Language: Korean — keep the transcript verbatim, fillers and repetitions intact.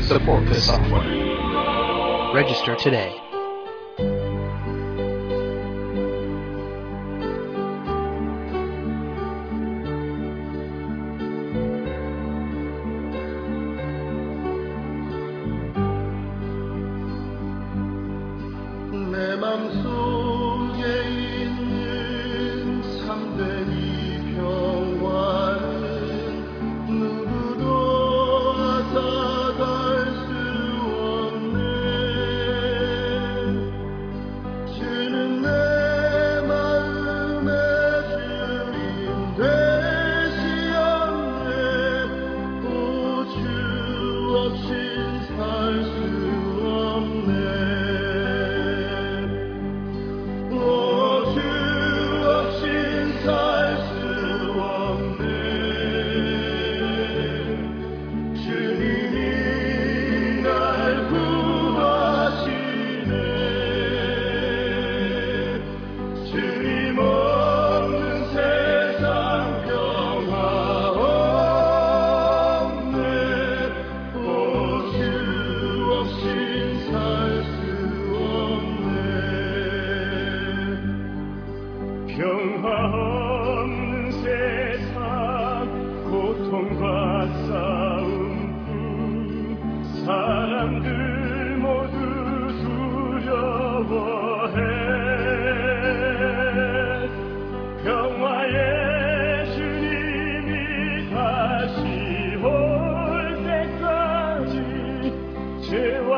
Support this software. Register today. 내 맘속에 있는 참된 이 평화는 누구도 앗아갈 수 없네. 주는 내 마음의 주님 되시었네. 오, 주 없인 살 수 없네. 평화 없는 세상 고통과 싸움뿐 사람들 모두 두려워해. 평화의 주님이 다시 올 때까지 죄와